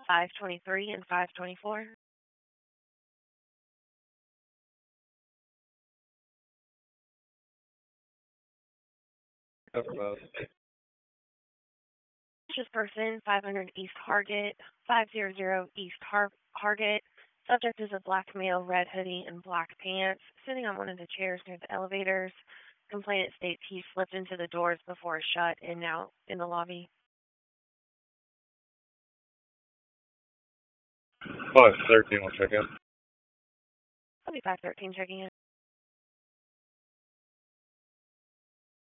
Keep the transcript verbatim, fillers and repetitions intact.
five twenty-three and five twenty-four. About This person, five hundred East Hargate, five hundred East Har- Hargate. Subject is a black male, red hoodie, and black pants, sitting on one of the chairs near the elevators. Complainant states he slipped into the doors before shut and now in the lobby. five thirteen, we'll check in. I'll be five thirteen checking in.